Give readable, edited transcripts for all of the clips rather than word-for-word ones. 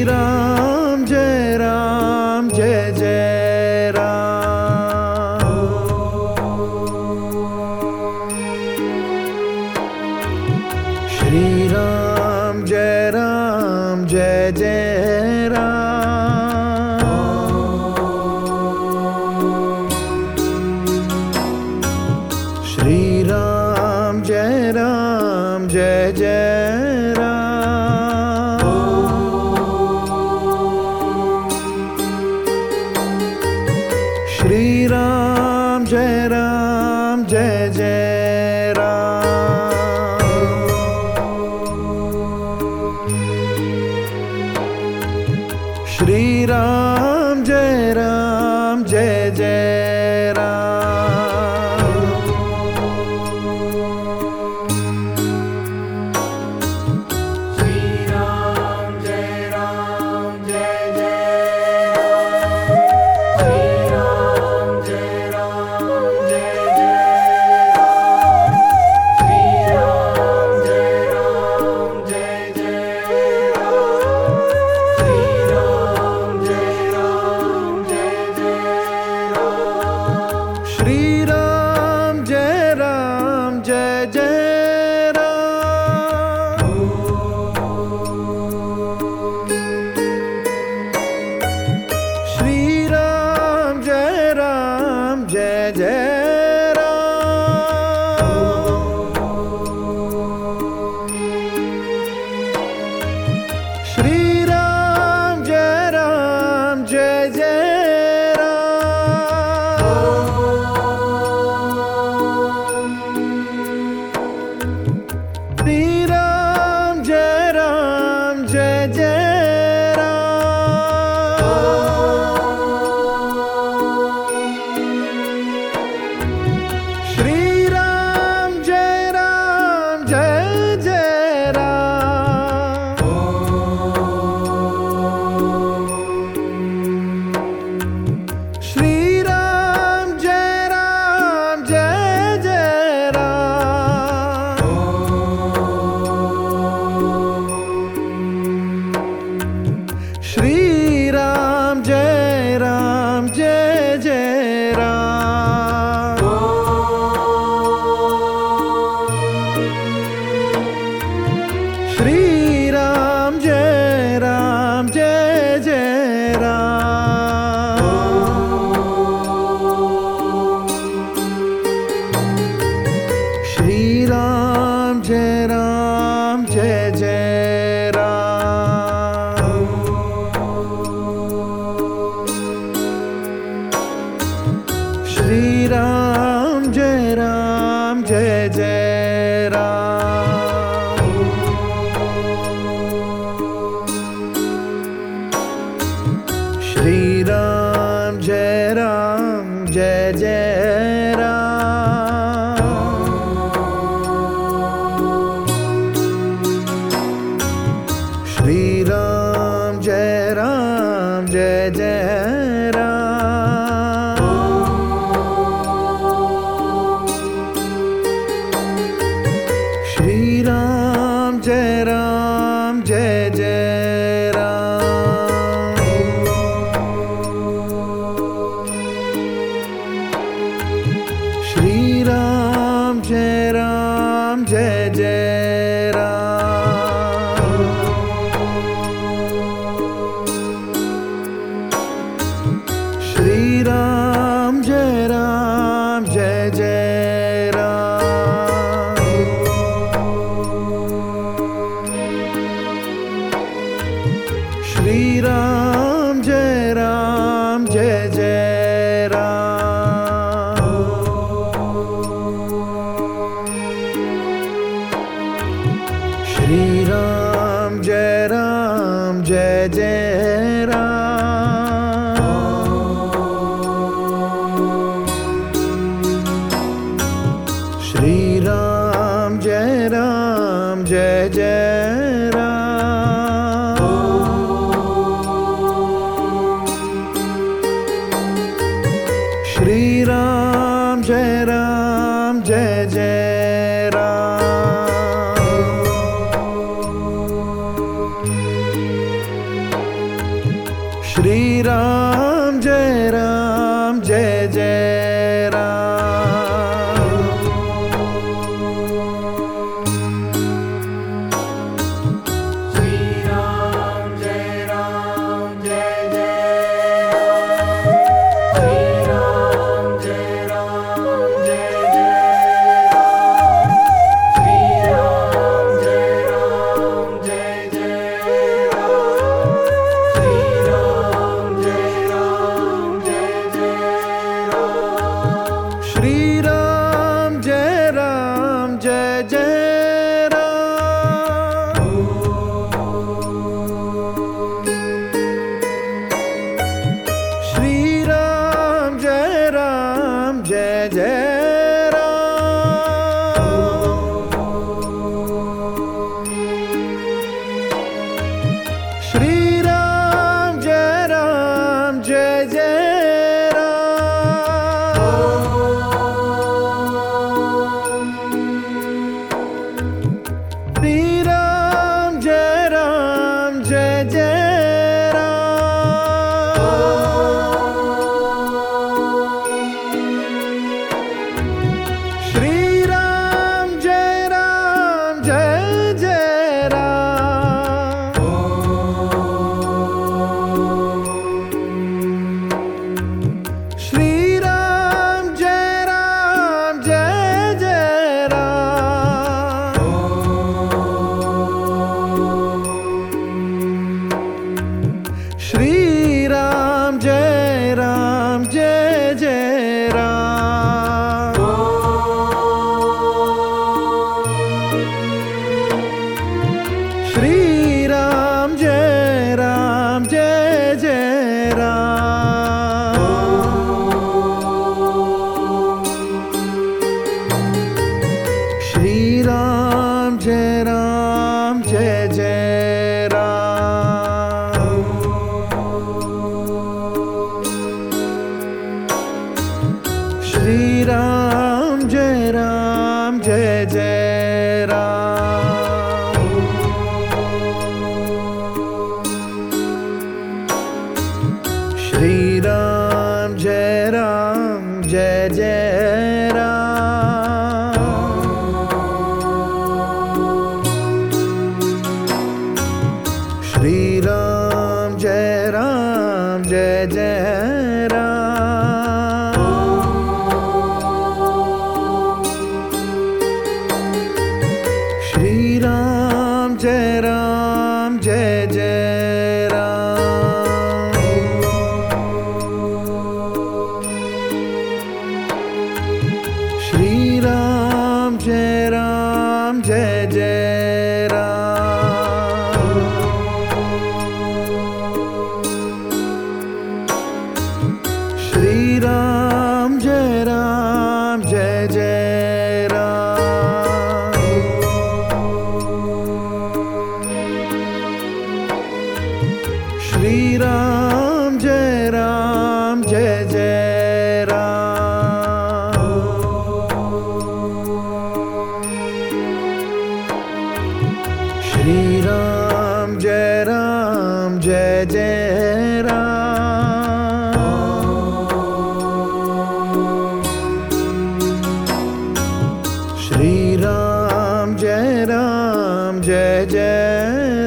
Ram Jai Jai Ram. Shri Ram Jai Jai Ram. Shri Ram Jai Jai Ram. Shri Ram Jai Jai Ram. Shri Ram Jai Jai Ram. Shri Ram Jai Jai Ram. Shri Ram Jai Ram Jai Jai Ram. Shri Ram Jai Ram. Shri Ram Jai Jai Ram. Shri Ram Jai Jai Ram. Shri Ram Jai Jai Ram. Shri Ram Jai Jai Ram. Shri Ram Jai Jai Ram. Shri Ram Jai Jai Ram. Shri Ram Jai Jai Ram. Shri Ram Jai Jai Ram. Shri Ram Jai Jai Ram. Shri Ram Jai Jai Ram. Shri Ram Jai Jai Ram. Shri Ram Jai Jai Ram. Shri Ram Jai Jai Ram. Shri Ram Jai Jai Ram. Shri Ram Jai Jai Ram. Shri Ram Jai Jai Ram. Shri Ram Jai Jai Ram. Shri Ram Jai Jai Ram. Shri Ram Jai Jai Ram. Shri Ram Jai Jai Ram. Shri Ram Jai Jai Shri Ram Jai Jai Shri Ram Jai Jai Shri Ram Jai Shri Ram Jai Jai Ram. Shri Ram Jai Jai Ram. Shri Ram Jai Jai Shri Ram Jai Jai Ram. Shri Ram Jai Jai Ram. Shri Ram Jai Jai Ram. Shri Ram Jai Jai Ram. Shri Ram Jai Jai Ram. Shri Ram Jai Jai Ram. Shri Ram Jai Jai Ram. Shri Ram Jai Jai Ram. Shri Ram Jai Jai Ram. Shri Ram Jai Jai Ram. Shri Ram Jai Jai Ram. Shri Ram Jai Jai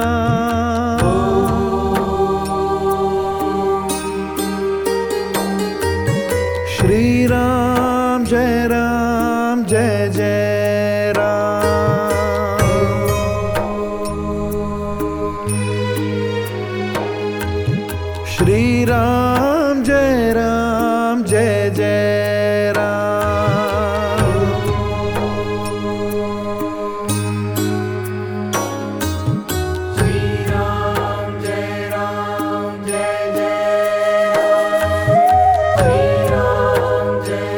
Ram. Shri Ram Jai Jai Ram. Shri Ram Jai Jai Ram. Shri Ram Jai Jai Shri Ram Jai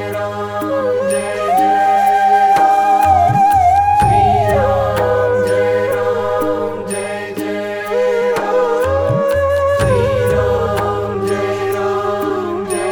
Jai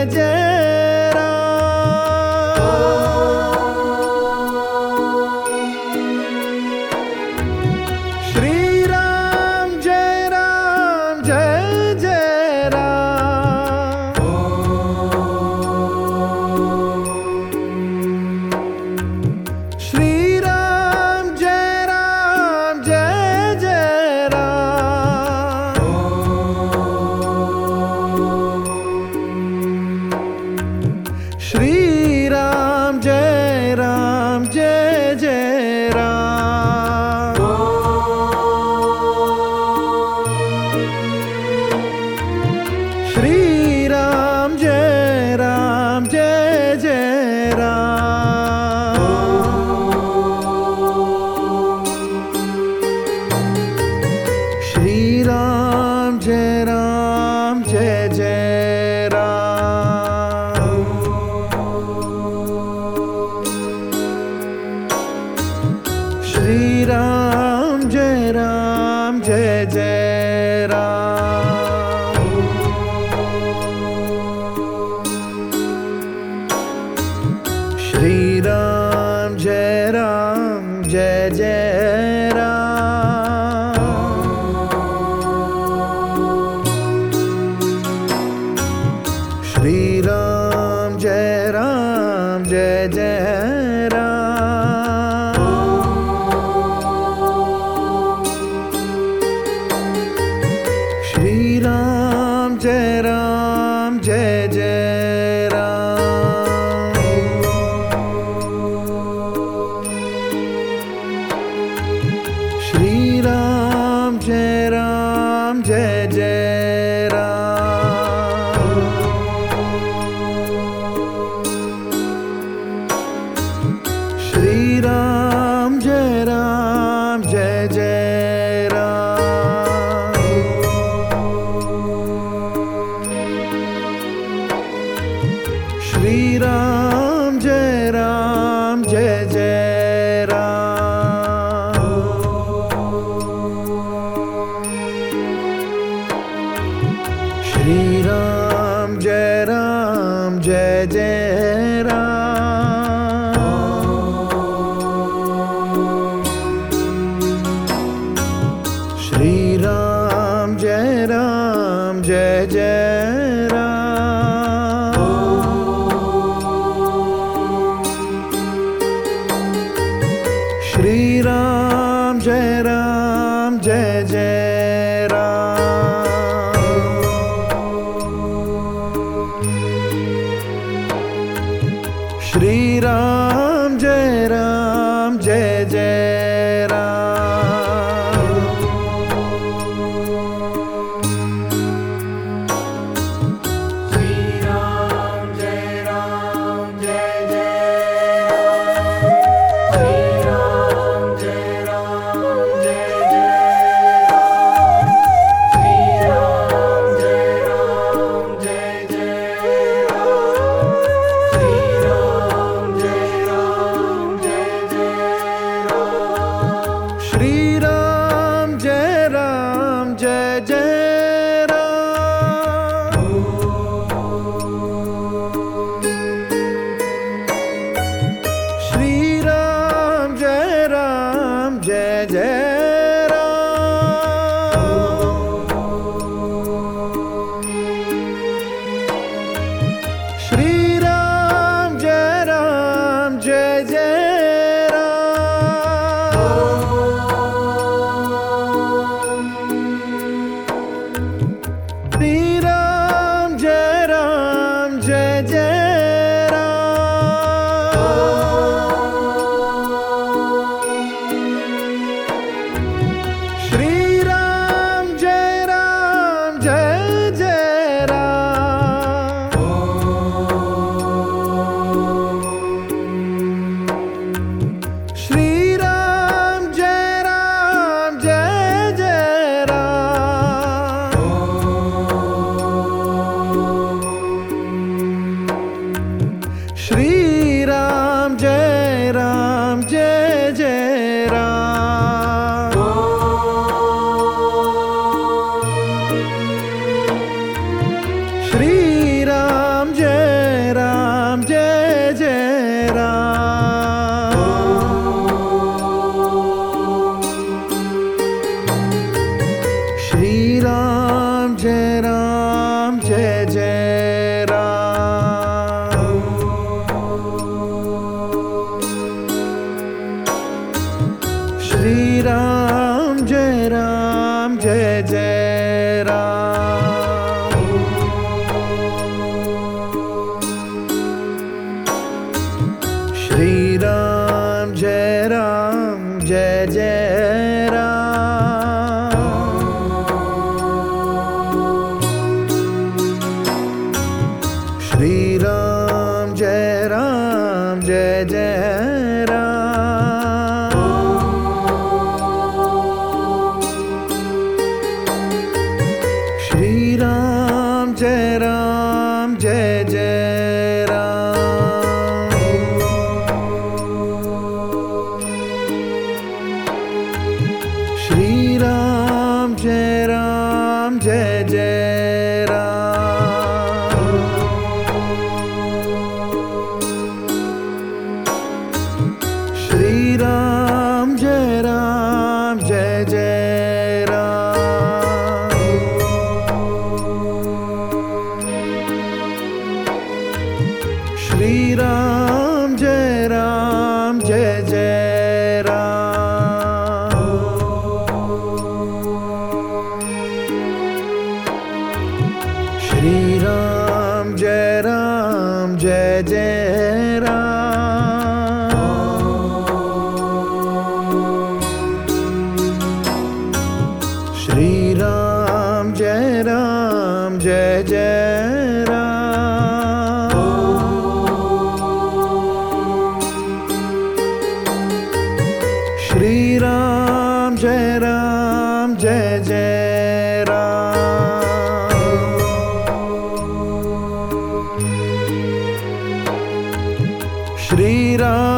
Jai Ram Jai Jai Ram Shri Ram Jai Ram Shri Ram Jai Jai Ram Shri Ram Jai Jai Ram Shri Ram Jai Jai Ram Shri Ram Jai Jai Ram Shri Ram Jai Jai Ram Shri Ram Jai Jai Ram Shri Ram Jai Jai Ram Shri Ram Jai Jai Ram Shri Ram Jai Jai Ram Shri Ram Jai Jai Ram Shri Ram Jai Jai Ram Shri Ram Jai Jai Ram Shri Ram Jai Jai Ram Shri Ram Jai Jai Ram Sri Ram Jai Ram Jai Jai Ram Sri Ram Jai Ram Jai Jai Ram Sri Ram Jai Ram Jai Jai Ram Sri Ram Jai Ram Jai Jai Ram Shri Ram Jai Jai Ram Shri Ram Jai Jai Ram Shri Ram Jai Jai Ram Shri Ram Jai Jai Ram Shri Ram Jai Jai Ram Shri Ram Jai Jai Ram Shri Ram Jai Jai Ram. Shri Ram Jai Jai Ram. Shri Ram Jai Jai Ram. Shri Ram Jai Jai Ram. Shri Ram Jai Jai Ram. Shri Ram Jai Jai Ram. Shri Ram Jai Jai Ram. Shri Ram Jai Jai Ram. Shri Ram Jai Jai Ram. Shri Ram